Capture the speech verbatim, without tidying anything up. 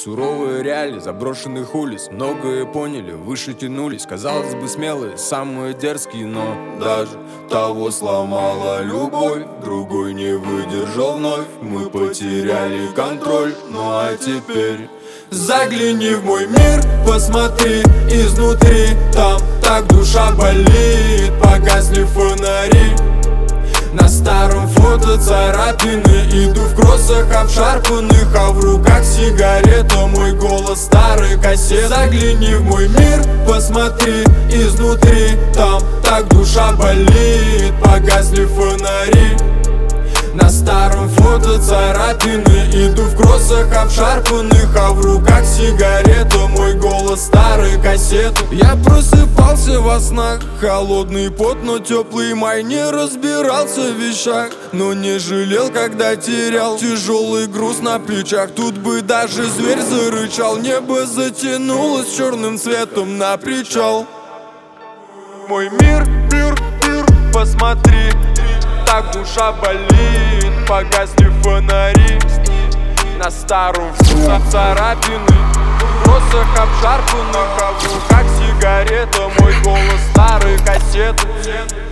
Суровые реалии заброшенных улиц. Многое поняли, выше тянулись. Казалось бы, смелые, самые дерзкие, но даже того сломала любовь. Другой не выдержал вновь. Мы потеряли контроль. Ну а теперь загляни в мой мир, посмотри изнутри. Там так душа болит, погасли фонари. На старом фото царапины, иду в кроссах обшарпанных, а в руках сигарета, мой голос старый кассет. Загляни в мой мир, посмотри изнутри. Там так душа болит, погасли фонари. На старом фото царапины, иду в кроссах обшарпанных, а в руках сигарета, мой голос старый кассет. Я просыпался во снах, холодный пот, но теплый май. Не разбирался в вещах, но не жалел, когда терял тяжелый груз на плечах. Тут бы даже зверь зарычал. Небо затянулось черным цветом на причал. Мой мир, мир, мир, посмотри. Так душа болит, погасли фонари. На старом фото царапины, в кроссах обшарпанных, а в руках сигарета, мой голос старый кассеты.